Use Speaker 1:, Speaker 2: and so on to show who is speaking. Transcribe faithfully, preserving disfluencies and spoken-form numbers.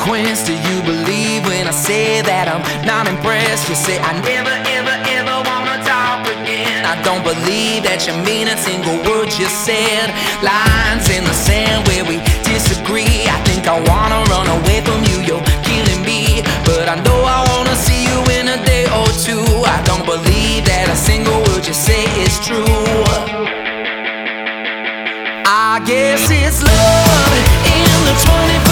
Speaker 1: consequence do you believe when I say that I'm not impressed? You say I never, ever, ever wanna talk again. I don't believe that you mean a single word you said. Lines in the sand where we disagree. I think I wanna run away from you, you're killing me. But I know I wanna see you in a day or two. I don't believe that a single word you say is true. I guess it's love in the twenty-first